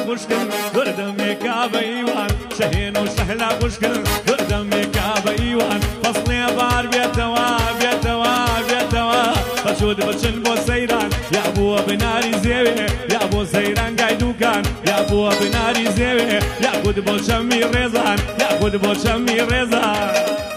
خوشکن گردمێکا بە ئیوان شەهێن و شەهلا خوشکن گردمێکا بە ئیوان فەسڵێ بار بێتەوە بێتەوە بێتەوە بەچود بچن بۆ سەیران یا بووە بناری زێوێ یا بۆ سەیران گای دووکان یا بووە بناری زێوێ یا گوت بۆ چەمی ڕێزان یا گوت بۆ چەمی ڕێزان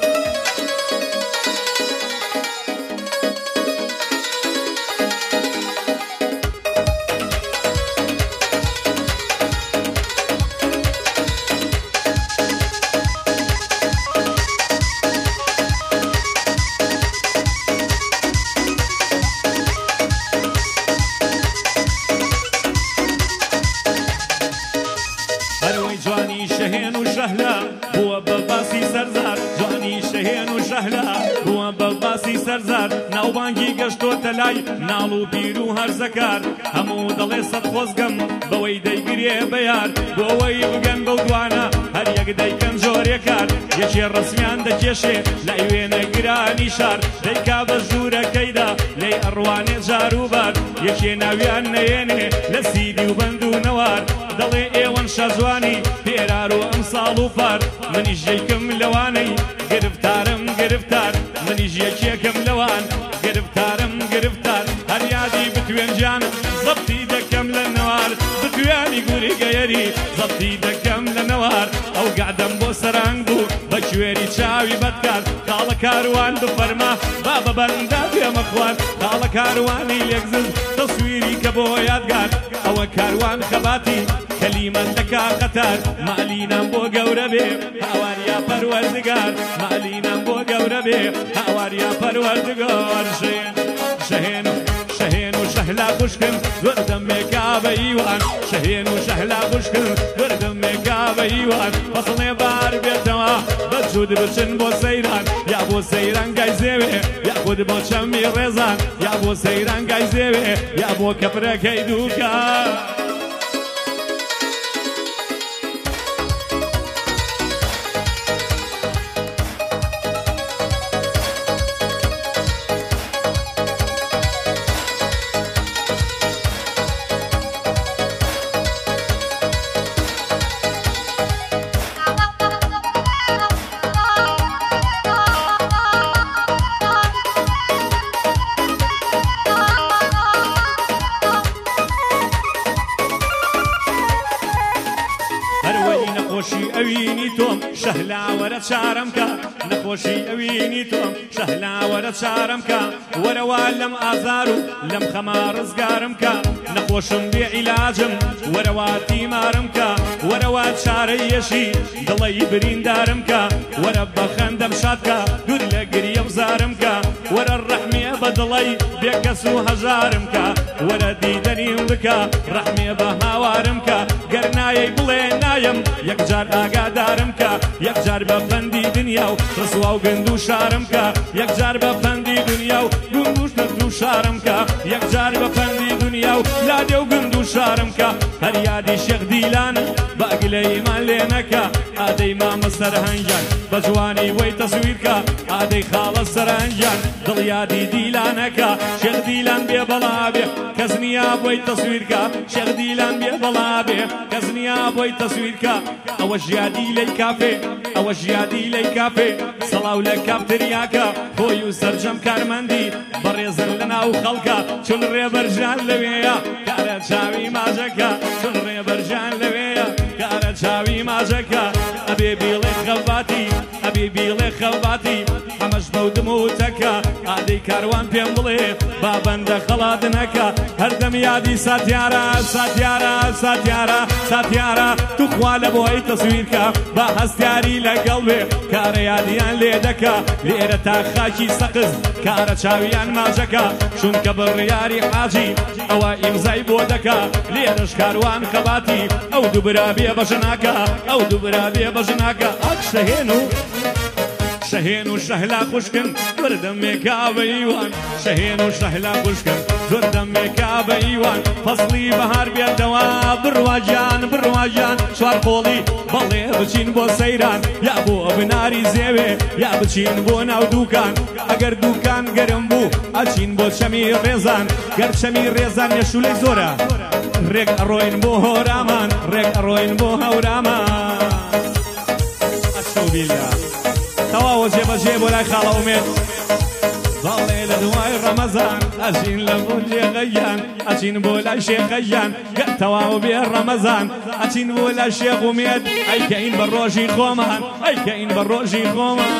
شهين وشهلا هو بباسي سرزار جواني شهين وشهلا هو بباسي سرزار ناو بانجي قشتو تلاي نالو بيرو هر زكار همو دلي صد خوزقم بوي دايقريه بيار بوي بقن بودوانا هر يق دايكن جوري كار يشي الرسميان دا جيشي لايوين قراني شار دايكا بجورة كيدا لي ارواني جاروبار يشي ناويان نيني لسيدي وبندو نوار دلي ايوان شازواني بيرارو امصال وفار مني جيكم لواني قرفتارم قرفتار مني جيكم لوان قرفتارم قرفتار هر يادي بتوين جان زبطي دكم للنوار بتوياني قولي قيري زبطي دكم للنوار او قعدم بو سرانقو بشويري شاوي بدكار قال كاروان بفرما بابا بندا في مخوان قال كارواني ليكزز تصويري كبو يادقار او كاروان خباتي كلمة لكا قتار مالينا بو قوربي هاواريا پروردگار مالينا بو قوربي هاواريا پروردگار شهين شهين وشهلا خوشكن وردم ميكا بيوان شهين وشهلا خوشكن وردم ميكا بيوان فصلي بار بيتوا بجود بچن بو سيران يا بو سيران قاي زيوي يا بود بو چمي رزان يا بو سيران قاي زيوي يا بو كبره كيدوكا نخوشي اويني توم شهلا ورد شارمكا نخوشي اويني توم شهلا ورد شارمكا ورا والم ازارو لم خمار زقارمكا نخوشم بعلاجم ورا واتي مارمكا ورا وات شاريشي ضلي برين دارمكا ورا بخندم شاتكا دور لقري بزارمكا ورا الرحمي بدلي بيكسو هزارمكا ورا ديدني بكا رحمي بهاوارمكا قرناي بلينايم يكجار آقادارمكا يكجار بفندي دنياو رسواو قندو شارمكا يكجار بفندي دنياو قندوش نردو شارمكا يكجار بفندي دنياو لاديو قندو شارمكا هريادي شيخ ديلانا باقلي ايمان لينكا آدي ماما سرهنجان بجواني بوي تصويركا آدي خالص سرهنجان دليادي ديلانكا شيخ ديلان بي بلابي كزنيا بوي تصويركا شيخ ديلان بي بلابي كزنيا بوي تصويركا اوجيادي لي كافي اوجيادي لي كافي صلاو لك ترياكا خويو سرجم كارمندي بريزن لنا وخلقا شون ريبرجان لويا كارت شاوي ماجكا شون ريبرجان لويا كارت شاوي ماجكا ابي بيلي خفاتي ابي بيلي خفاتي حمش بود موتكا ادي كاروان بيم بلي بابند خلادنكا هردم يادي ساتيارا ساتيارا ساتيارا ساتيارا تخوال بوي تصويركا بهستياري لقلبي كار ياديان ليدكا ليرتا خاكي سقز كار شاويان ماجكا شون كبر ياري حاجي او امزاي بودكا ليرش كاروان خباتي او دبرا بي بجناكا او دبرا بي بجناكا اكشهينو شهين وشهلا خوشكن وردم ميكا بيوان شهين وشهلا خوشكن وردم ميكا بيوان فصلي بهار بيدوا برواجان برواجان شوار بولي بلي بچين بو سيران يا بو بناري زيوي يا بچين بو ناو دوكان اگر دوكان گرم بو اچين بو شمي ريزان گر شمي ريزان يشولي زورا ڕێک ئەڕۆین بۆ هۆرامان ڕێک ئەڕۆین بۆ هەورامان ئەستەوبیللا تەواوە جێبەجێ بۆ لای خاڵە ئومێد بەڵێ لە دوای ڕەمەزان ئەچین لە بۆ جێغەیان ئەچین بۆ لای شێخەیان تەواو بێ ڕەمەزان ئەچین بۆ لای شێخ ئومێد ئەیکەین بە ڕۆژی خۆمان ئەیکەین بە ڕۆژی خۆمان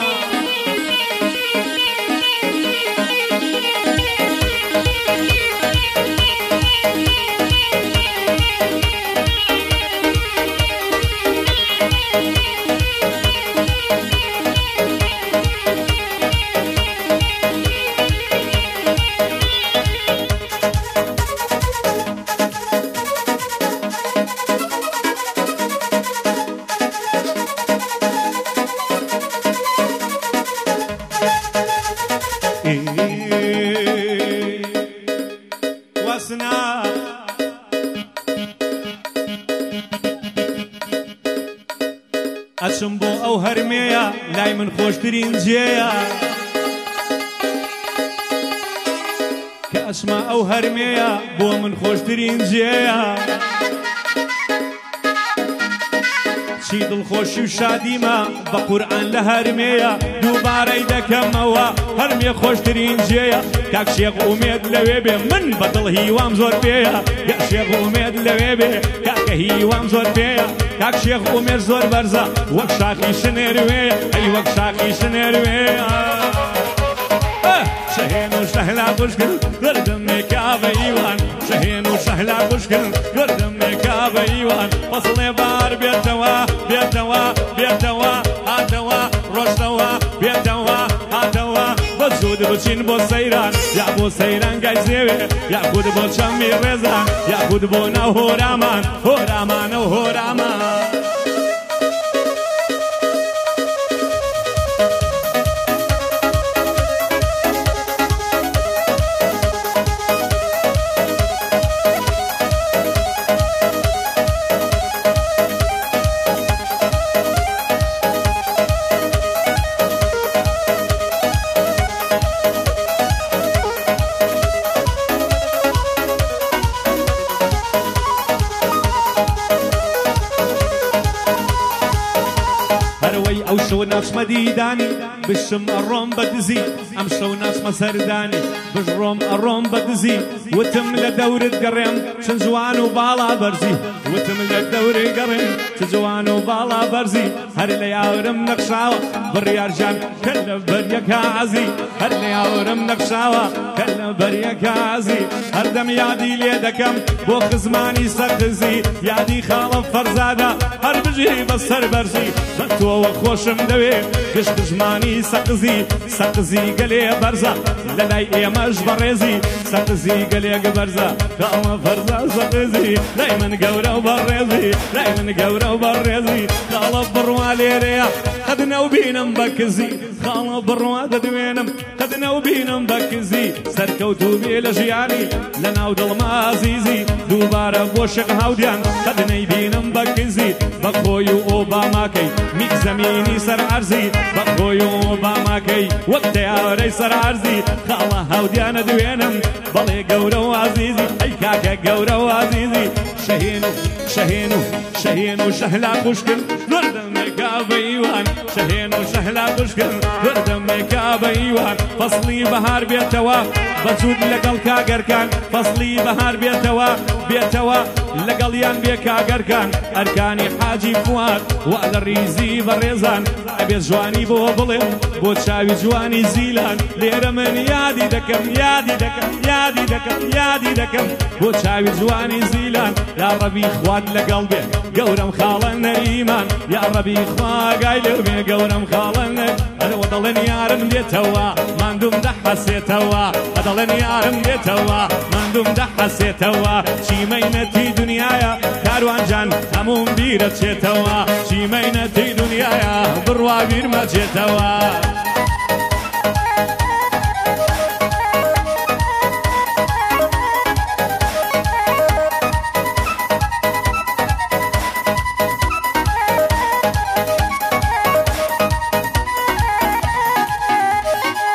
واسنا ئەچم بۆ ئەو هەرمەیە لای من خۆشترین جێیە کە ئەچمە ئەو هەرمەیە بۆ من خۆشترین جێیە چی دڵخۆشی و شادیمە بە قورئان لە هەرمەیە دووبارەی دەکەمەوە هەرمێ خۆشترین جێیە کاک شێخ ئومێد لەوێ بێ من بەدڵ هیوام زۆر پێیە کاک شێخ ئومێد لەوێ بێ کاکە هیوام زۆر پێیە کاک شێخ ئومێد زۆر بەرزە وەک شاخی شنێروێ ئەی وەک شاخی شنێروێ شهين وشهلا بشكل قردم ميكاب ايوان شهين وشهلا بشكل قردم ميكاب ايوان فصلي بار بيتوا بيتوا بيتوا هاتوا رشتوا بيتوا هاتوا بزود بچين بو سيران يا بو سيران گايزيوي يا خود بو چمي رزان يا خود بو نو هورامان هورامان و هورامان ئەو شەو ناچمە دیدانی بشم ئەڕۆم بەدزی ئەم شەو ناچمە سەردانی بژڕۆم ئەڕۆم بەدزی وتم لە دەورت گەڕێم چەند جوان و باڵا بەرزی وتم لە دەورت گەڕێم چەند جوان و باڵا بەرزی هەر لە یاورم نەخشاوە بڕیارجان کە لە بەریەکە عەزی هەر لە یاورم نەخشاوە کە لە بەریەکە عەزی هەردەم یادی لێ دەکەم بۆ خزمانی سەرقزی یادی خاڵە فەرزادە هەر بژی بەسەر بەرزی بە تۆوە خۆشم دەوێ گشت دژمانی سەقزی سەقزی گەلێ بەرزە لە لای ئێمەش بەڕێزی سەقزی گەلێک بەرزە کاڵە فەرزە سەقزی لای من گەورە و بەڕێزی لای من گەورە و بەڕێزی کاڵە بڕوا لێرەیە قەدنە و بینم بە کزی خاڵە بڕوا دەدوێنم قەدنە و بینم بە کزی سەرکەوتوو بێ لە ژیانی لە ناو دڵما عەزیزی دووبارە بۆ شێخ هاودیان قەدنەی بینم بە کزی بە خۆی و ئۆباماکەی میک زەمینی سەر عەرزی بە خۆی و ئۆباماکەی وەک تەیارەی سەر عەرزی خاڵە هاودیانە دوێنم بەڵێ گەورە و عەزیزی ئەی کاکە گەورە و عەزیزی شەهین و شەهین و شەهین و شەهلا خوشکن وردەمێکا بە ئیوان شەهین و شەهلا خوشکن وردەمێکا بە ئیوان فەسڵی بەهار بێتەوە بەجود لەگەڵ کاگەرکان فەسڵی بەهار بێتەوە بێتەوە لەگەڵیان بێ کاگەرکان ئەرکانی حاجی فواد وا لە ریزی بەڕێزان ئەبێت جوانی بۆ بڵێم بۆ چاوی جوانی زیلان لێرە من یادی دەکەم یادی دەکەم یادی دەکەم یادی دەکەم بۆ چاوی جوانی زیلان یا ڕەبی خوات لەگەڵ بێ گەورەم خاڵە نەریمان یا ڕەبی خوا گای لێو بێ گەورەم خاڵە نەر ئەرەوە دەڵێن یارم دێتەوە ماندوم دەحەسێتەوە ئەدەڵێن یارم دێتەوە ماندوم دەحەسێتەوە چیمەینەتی دنیایە کاروانجان هەموم بیرە چێتەوە چیمەینەتی دنیایە بڕوا بیرمە چێتەوە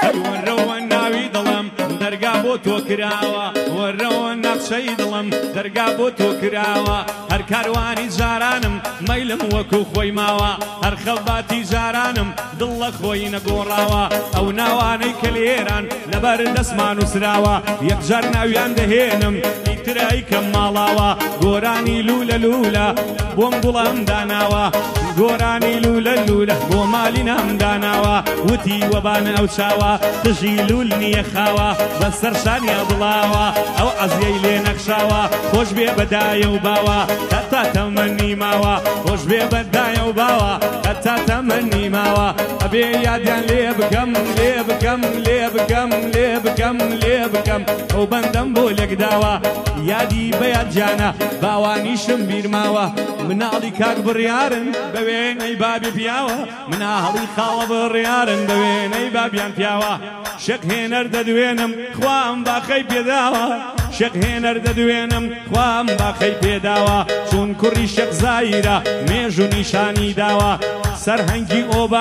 تۆ کراوە وەرەوە نەخشەی دڵم دەرگا جێگا بۆ تۆ کراوە هەر کاروانی جارانم مەیلم وەکو خۆی ماوە هەر خەڵباتی جارانم دڵ لە خۆی نەگۆڕاوە ئەو ناوانەی کە لێران لەبەر دەستمان وسراوە یەکجار ناویان دەهێنم ئیترای کەم ماڵاوە گۆرانی لولە لولە بۆم گوڵم داناوە گۆرانی لولە لولە بۆ مالی نام داناوە وتی وەبانە ئەو چاوە دژی لول نییە خاوە بەسەر شانیا بڵاوە ئەو عەزیەی لێ نەخشاوە خۆش بێ بەدایە و باوە هەتا تەمەنی ماوە خۆش بێ بەدایە و باوە هەتا تەمەنی ماوە ئەبێ یادیان لێ بکەم لێ بکەم لێ بکەم لێ بکەم لێ بکەم ئەو بەندەم بۆ لێکداوە یادی بەیاد جانە باوانیشم بیرماوە مناڵی کاک بڕیارن بە وێنەی بابی پیاوە مناڵی خاڵە بڕیارن بە وێنەی بابیان پیاوە شەق هێنەر دەدوێنم خوام باخەی پێداوە شەق هێنەر دەدوێنم خوام باخەی پێداوە چون کوڕی شەق زایرە مێژ و نیشانی داوە سەرهەنگی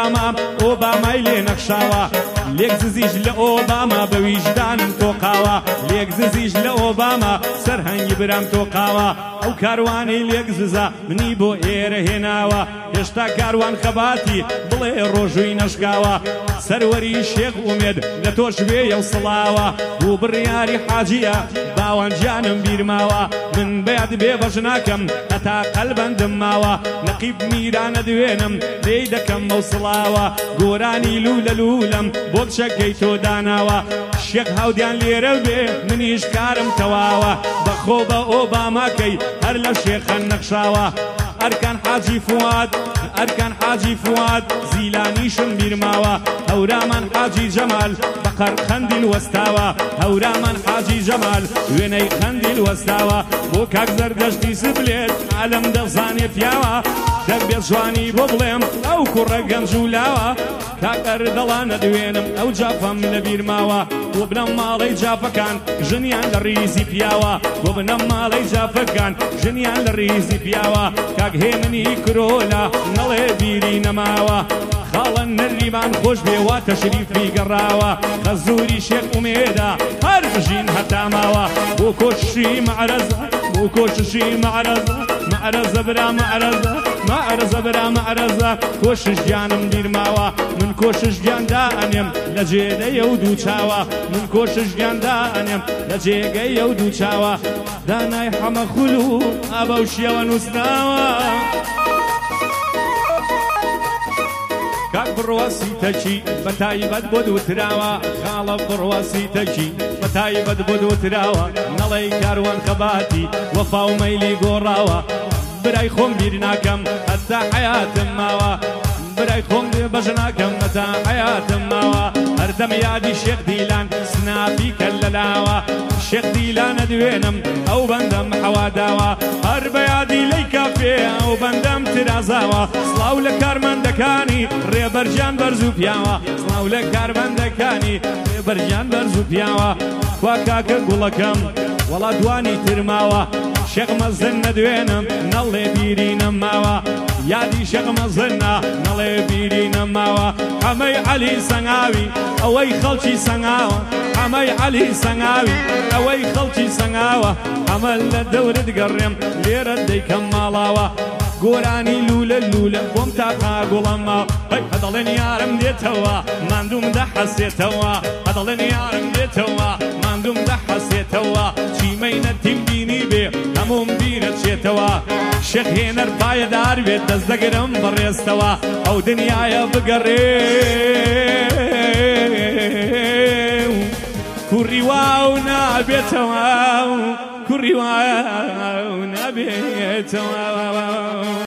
ئۆبامای لێ نەخشاوە لێک ززیش لە ئۆباما بە ویژدانم تۆقاوە لێک ززیش لە ئۆباما سەرهەنگی برام تۆقاوە ئەو کاروانەی لێک ززە منی بۆ ئێرە هێناوە هێشتا کاروان خەباتی بڵێ ڕۆژووی نەشکاوە سەروەری شێخ ئومێد لە تۆش وێیە و سڵاوە بوو بڕیاری حاجیە باوانجیانم بیرماوە من بەیاد بێ بەش ناکەم هەتا قەلبەندم ماوە نەقیب میرانە دوێنم لێی دەکەم مەوسڵاوە گۆرانی لولە لولەم بۆ کچەکەی تۆ داناوە شێخ هاودیان لێرە بێ منیش کارم تەواوە بەخۆ بە ئۆباماکەی هەر لە شێخە نەخشاوە ئەرکان حاجی فواد ئەرکان حاجی فواد زیلانیشم بیرماوە هەورامان حاجی جەمال بەقەر خەندیل وەستاوە هەورامان حاجی جەمال وێنەی خەندیل وەستاوە بۆ کاک زەردەشتی سبلێت عالەم دەزانێ پیاوە دەبێت جوانی بۆ بڵێم ئەو کوڕە گەنج و لاوە کاکەر دەڵانە دوێنم ئەو جافەم لە بیرماوە بۆ بنەم ماڵەی جافەکان ژنیان لە ڕیزی پیاوە بۆ بنەم ماڵەی جافەکان ژنیان لە ڕیزی پیاوە کاک هێمنی کرۆلە نەڵێ بیری نەماوە خاڵە نەریمان خۆش بێوە تەشریفی گەڕاوە خەزووری شێخ ئومێدە هەر بژین هەتا ماوە بۆ کۆششی مەعرەزە بۆ کۆششی مەعرەزە مەعرەزە برا مەعرەزە مەعرەزە برا مەعرەزە کۆشش گیانم بیرماوە من کۆشش گیاندا ئەنێم لە جێدەیە و دوو چاوە من کۆشش گیاندا ئەنێم لە جێگەیە و دوو چاوە دانای حەمە خول و ئابە و شیەوە نووسناوە کاک بڕواسی تەکی بە تایبەت بۆ دووتراوە خاڵە بڕواسی تەکی بە تایبەت بۆ دووتراوە نەڵێی کاروان خەباتی وەفا و مەیلی گۆڕاوە برای خۆم بیر ناکەم هەتا حەیاتم ماوە برای خۆم بەش ناکەم هەتا حەیاتم ماوە هەردەم یادی شێخ دیلان سناپی کەل لەلاوە شێخ دیلانە دوێنم ئەو بەندەم حەواداوە هەر بە یادی لەی کافێ ئەو بەندەم ترازاوە سڵاو لە کارمەندەکانی ڕێبەرجان بەرز و پیاوە سڵاو لە کارمەندەکانی ڕێبەرجان بەرز و پیاوە خوا کاکە گوڵەکەم وەڵا دوانی ترماوە شێخ مەزن نەدوێنم نەڵێ بیری نەماوە یادی شێخ مەزنە نەڵێ بیری نەماوە حەمەی عەلی سەنگاوی ئەوەی خەڵکی سەنگاوە حەمەی عەلی سەنگاوی ئەوەی خەڵکی سەنگاوە ئەمە لە دەورت گەڕێم لێرە دەیکەم ماڵاوە گۆرانی لولە لولە بۆم تاقا گوڵەمە هەدەڵێن یارم دێتەوە ماندوم دەحەسێتەوە هەدەڵێن یارم دێتەوە ماندوم دەحەسێتەوە چیمەی نەتیم بینی بێ هەموم بیرە چێتەوە شێخ هێنەر پایەدار بێت دەست دەگرم بەڕێستەوە ئەو دنیایە بگەڕێ کوڕی واو نابێتەوە کوڕی واو نابێتەوە